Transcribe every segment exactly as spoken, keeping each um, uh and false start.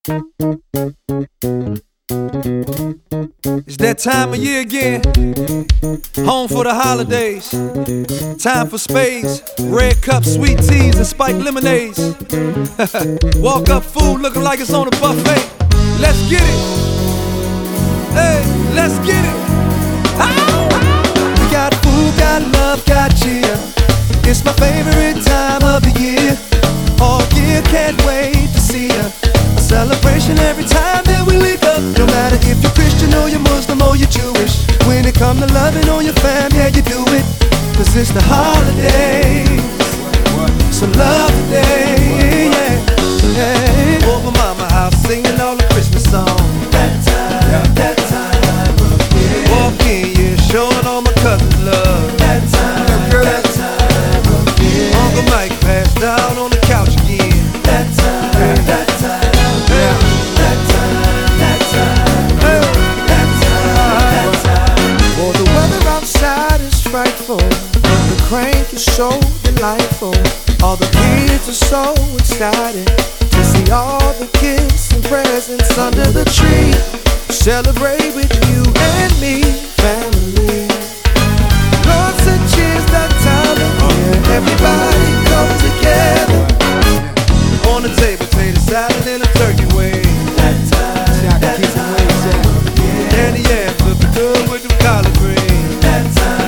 It's that time of year again. Home for the holidays. Time for spades, red cups, sweet teas, and spiked lemonades. Walk up food looking like it's on a buffet. Let's get it. Hey, let's get it. We got food, got love, got cheer. It's my favorite time of the year. All year, can't wait to see ya. A celebration every time that we wake up. No matter if you're Christian or you're Muslim or you're Jewish. When it comes to loving on your fam, yeah, you do it. Cause it's the holidays. So love today, yeah, yeah. Over mama house singing all the Christmas songs. That time, that time of year. Walk in, yeah, showing all my cousins love. That time, that time of year. Uncle Mike passed down on the couch again. That time, that time. Frightful, the crank is so delightful. All the kids are so excited to see all the gifts and presents under the tree. Celebrate with you and me, family. Lord said cheers that time of year. Everybody come together. On the table, potato salad and a turkey wing. That time, that time, yeah. Danny yeah, flipping good with the collard greens. That time.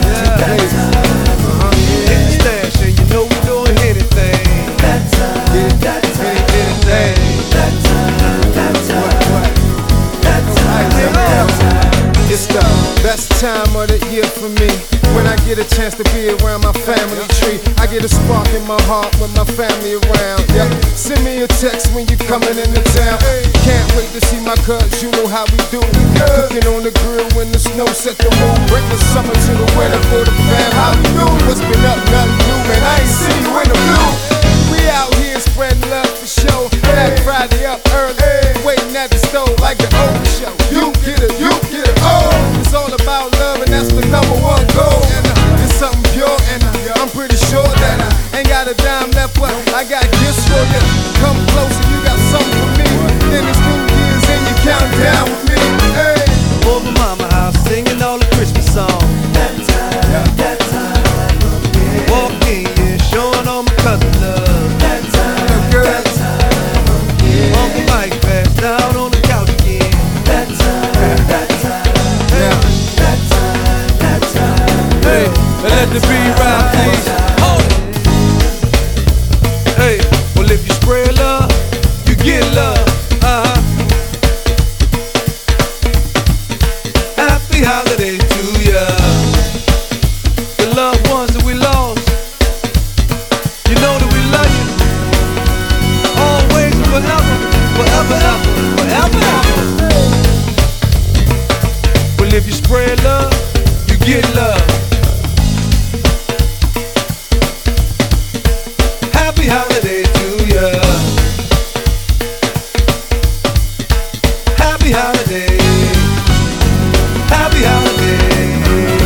It's the best time of the year for me. When I get a chance to be around my family tree, I get a spark in my heart with my family around. Yeah. Send me a text when you coming into town. Can't wait to see my cuz, you know how we do. Cooking on the grill when the snow set the mood. Bring the summer to the winter for the fam. How we do? What's been up, nothing new, man. I ain't seen you in the blue. We out here spreading love for show. Black Friday up early, waiting at the stove like the old show. You get it, you get it. Oh, it's all about love and that's the number one goal. And uh, it's something pure and uh, I'm pretty sure that I ain't got a dime left, but I got gifts for you. Come closer, you got something for me. Then it's New Year's and you count down with me. Hey. Over mama house singing all the Christmas songs. That time, that time, yeah. Walk in, yeah, showing all my cousins love. That time, that time, yeah. Uncle Mike passed down on the couch again. That time, that time, yeah. That time, that time. Hey, let the beat ride, please. Hold it. Hey, well if you spread love, you get love. Uh-huh. Happy holidays to ya. The loved ones that we lost, you know that we love you. Always and forever, forever, ever, forever, ever. Well, if you spread love, you get love. Happy holidays to ya. Happy holidays. Happy holidays.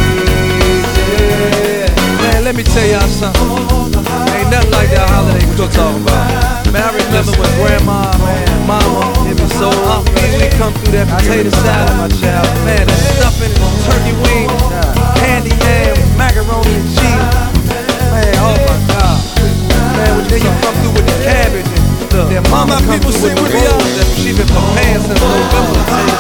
Yeah. Man, let me tell y'all something. Ain't nothing like that holiday we gonna talk about. Man, I remember when grandma, man, mama, it was so up, man, we come through that potato salad, my child. Man, that stuffing, turkey wings, candy yam, macaroni and cheese. Man, oh my God. Man, then you come through with the cabbage and look, mama, people say we be out there. She been preparing since November.